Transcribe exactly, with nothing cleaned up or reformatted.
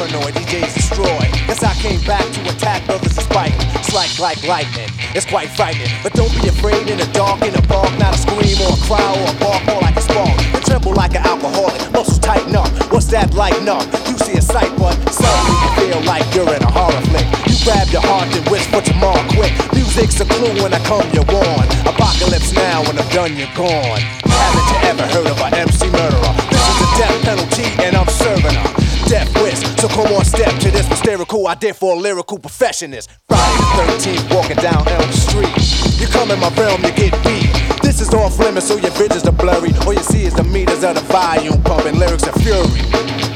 paranoid, D Js destroy. Guess I came back to attack brothers despite. It's like, like lightning, it's quite frightening. But don't be afraid in the dark, in the bark. Not a scream or a cry or a bark, more like a spark. You tremble like an alcoholic, muscles tighten up. What's that like numb? You see a sight, but suddenly you feel like you're in a horror flick. You grab your heart and wish for tomorrow quick. Music's a clue when I come, you're warned. Apocalypse now, when I'm done, you're gone. Haven't you ever heard of an M C murderer? This is the death penalty and I'm serving her death wish. So come on, step to this hysterical idea for a lyrical perfectionist. Friday the thirteenth, walking down Elm Street. You come in my realm, you get beat. This is off limits, so your visions are blurry. All you see is the meters of the volume pumping, lyrics of fury.